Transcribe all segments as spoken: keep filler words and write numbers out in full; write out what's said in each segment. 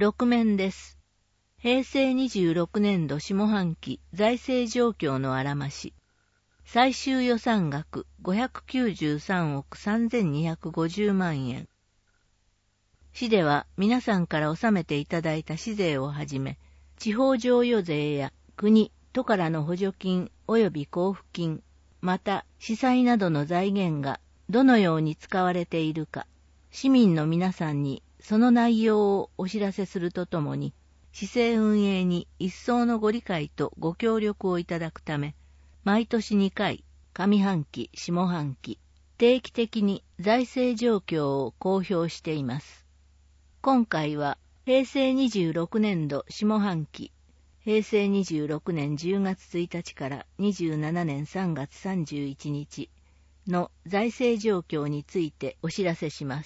ろく面です。平成にじゅうろくねんど下半期財政状況のあらまし。最終予算額ごひゃくきゅうじゅうさんおくさんぜんにひゃくごじゅうまんえん。市では皆さんから納めていただいた市税をはじめ、地方譲与税や国、都からの補助金及び交付金、また司祭などの財源がどのように使われているか、市民の皆さんにその内容をお知らせするとともに、市政運営に一層のご理解とご協力をいただくため、毎年にかい、上半期、下半期、定期的に財政状況を公表しています。今回は、平成にじゅうろくねんど下半期、平成にじゅうろくねんじゅうがつついたちからにじゅうななねんさんがつさんじゅういちにちの財政状況についてお知らせします。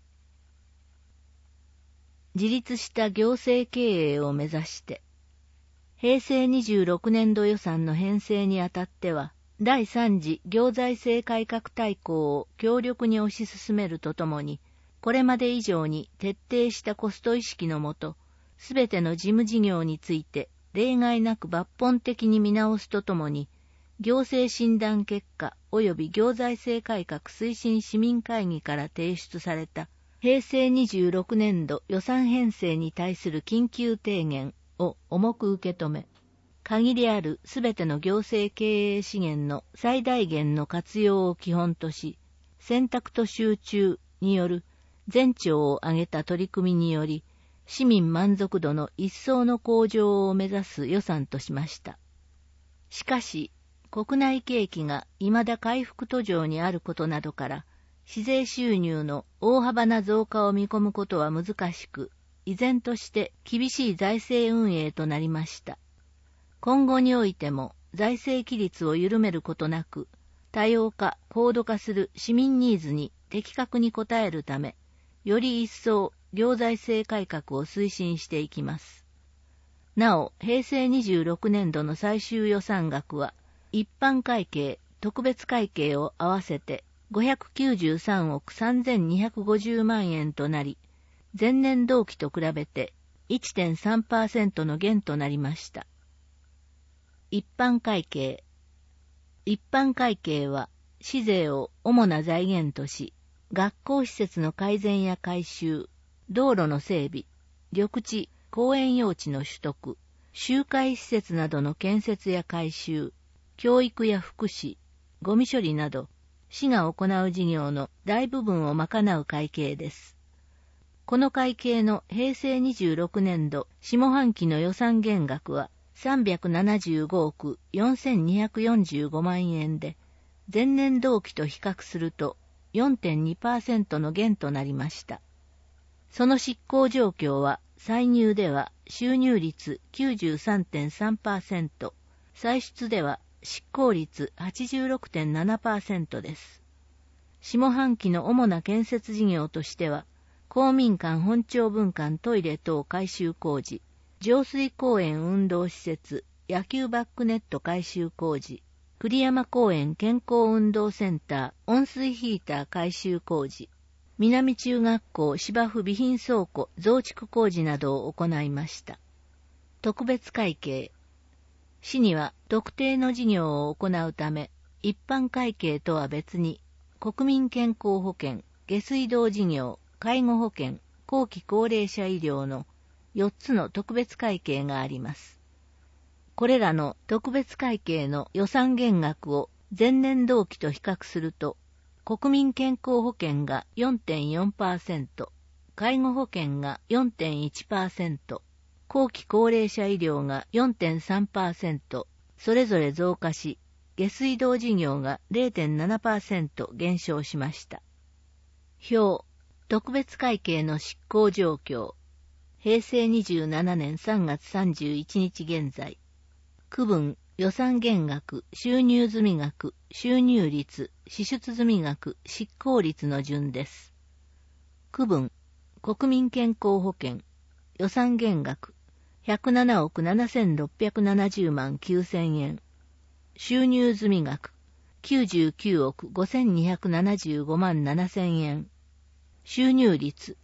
自立した行政経営を目指して、平成にじゅうろくねんど予算の編成にあたっては、だいさん次行財政改革大綱を強力に推し進めるとともに、これまで以上に徹底したコスト意識のもと、すべての事務事業について例外なく抜本的に見直すとともに、行政診断結果及び行財政改革推進市民会議から提出された平成にじゅうろくねんど予算編成に対する緊急提言を重く受け止め、限りあるすべての行政経営資源の最大限の活用を基本とし、選択と集中による全庁を挙げた取り組みにより、市民満足度の一層の向上を目指す予算としました。しかし、国内景気が未だ回復途上にあることなどから、市税収入の大幅な増加を見込むことは難しく、依然として厳しい財政運営となりました。今後においても財政規律を緩めることなく、多様化、高度化する市民ニーズに的確に応えるため、より一層行財政改革を推進していきます。なお、平成にじゅうろくねんどの最終予算額は、一般会計、特別会計を合わせてごひゃくきゅうじゅうさんおくさんぜんにひゃくごじゅうまんえんとなり、前年同期と比べて いってんさんパーセント の減となりました。一般会計。一般会計は、市税を主な財源とし、学校施設の改善や改修、道路の整備、緑地、公園用地の取得、集会施設などの建設や改修、教育や福祉、ゴミ処理など、市が行う事業の大部分を賄う会計です。この会計の平成にじゅうろくねんど下半期の予算減額はさんびゃくななじゅうごおくよんせんにひゃくよんじゅうごまんえんで、前年同期と比較すると よんてんにパーセント の減となりました。その執行状況は、歳入では収入率 きゅうじゅうさんてんさんパーセント、歳出では執行率 はちじゅうろくてんななパーセント です。下半期の主な建設事業としては、公民館本庁分館トイレ等改修工事、上水公園運動施設、野球バックネット改修工事、栗山公園健康運動センター温水ヒーター改修工事、南中学校芝生備品倉庫増築工事などを行いました。特別会計。市には特定の事業を行うため、一般会計とは別に、国民健康保険、下水道事業、介護保険、後期高齢者医療のよっつの特別会計があります。これらの特別会計の予算減額を前年同期と比較すると、国民健康保険が よんてんよんパーセント、介護保険が よんてんいちパーセント、後期高齢者医療が よんてんさんパーセント、それぞれ増加し、下水道事業が れいてんななパーセント 減少しました。表、特別会計の執行状況。平成にじゅうななねんさんがつさんじゅういちにち現在。区分、予算減額、収入済額、収入率、支出済額、執行率の順です。区分、国民健康保険、予算減額、ひゃくななおくななせんろっぴゃくななじゅうまんきゅうせんえん。収入済額、きゅうじゅうきゅうおくごせんにひゃくななじゅうごまんななせんえん。収入率、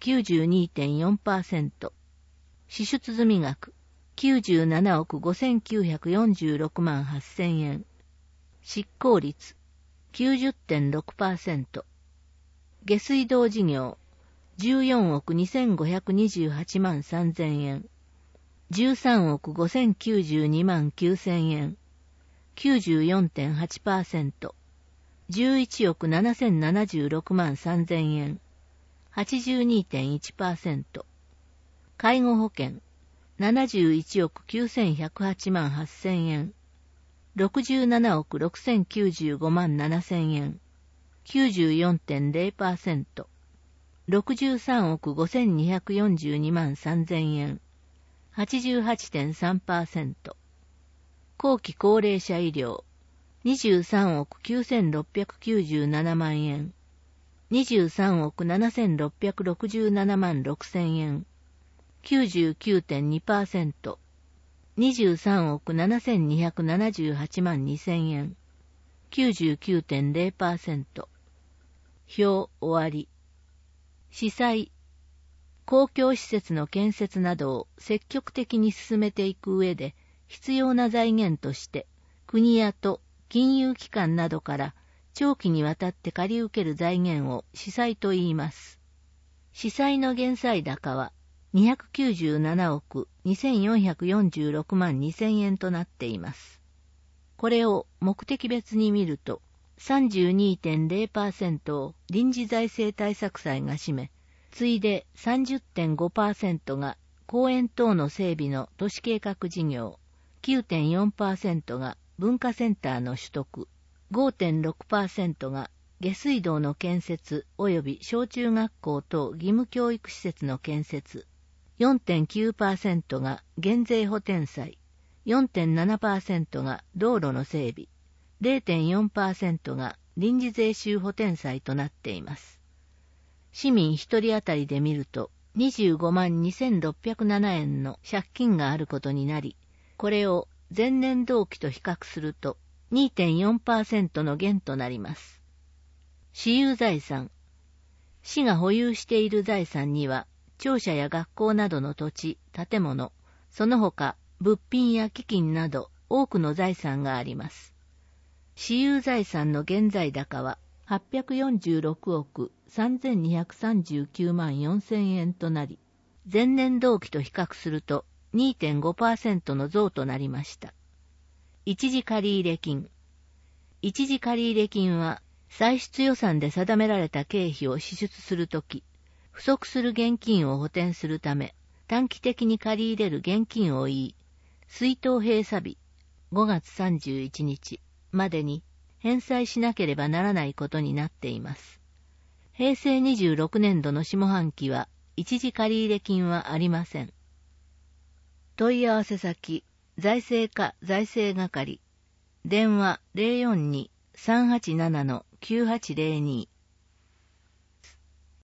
きゅうじゅうにてんよんパーセント、支出済額きゅうじゅうななおくごせんきゅうひゃくよんじゅうろくまんはっせんえん、執行率 きゅうじゅってんろくパーセント、下水道事業じゅうよんおくにせんごひゃくにじゅうはちまんさんぜんえん、じゅうさんおくごせんきゅうじゅうにまんきゅうせんえん、きゅうじゅうよんてんはちパーセント、じゅういちおくななせんななじゅうろくまんさんぜんえん、はちじゅうにてんいちパーセント、介護保険ななじゅういちおくきゅうせんひゃくはちまんはっせんえん、ろくじゅうななおくろくせんきゅうじゅうごまんななせんえん、きゅうじゅうよんてんれいパーセント、ろくじゅうさんおくごせんにひゃくよんじゅうにまんさんぜんえん、はちじゅうはちてんさんパーセント、後期高齢者医療にじゅうさんおくきゅうせんろっぴゃくきゅうじゅうななまんえん、にじゅうさんおくななせんろっぴゃくろくじゅうななまんろくせんえん、きゅうじゅうきゅうてんにパーセント、にじゅうさんおくななせんにひゃくななじゅうはちまんにせんえん、きゅうじゅうきゅうてんれいパーセント。表終わり。司祭。公共施設の建設などを積極的に進めていく上で必要な財源として国や都、金融機関などから長期にわたって借り受ける財源を司祭と言います。司祭の減債高はにひゃくきゅうじゅうななおくにせんよんひゃくよんじゅうろくまんにせんえんとなっています。これを目的別に見ると さんじゅうにてんれいパーセント を臨時財政対策債が占め、次いで さんじゅってんごパーセント が公園等の整備の都市計画事業、きゅうてんよんパーセント が文化センターの取得、ごてんろくパーセント が下水道の建設及び小中学校等義務教育施設の建設、よんてんきゅうパーセント が減税補填債、よんてんななパーセント が道路の整備、れいてんよんパーセント が臨時税収補填債となっています。市民一人当たりで見るとにじゅうごまんにせんろっぴゃくななえんの借金があることになり、これを前年同期と比較すると にてんよんパーセント の減となります。私有財産。市が保有している財産には、庁舎や学校などの土地、建物、その他物品や基金など多くの財産があります。私有財産の現在高ははっぴゃくよんじゅうろくおくさんぜんにひゃくさんじゅうきゅうまんよんせんえんとなり、前年同期と比較すると にてんごパーセント の増となりました。一時借入金。一時借入金は、歳出予算で定められた経費を支出するとき、不足する現金を補填するため、短期的に借り入れる現金を言い、出納閉鎖日ごがつさんじゅういちにちまでに返済しなければならないことになっています。へいせいにじゅうろくねんどの下半期は一時借入金はありません。問い合わせ先、財政課財政係、電話 ゼロよんに さんはちなな きゅうはちゼロに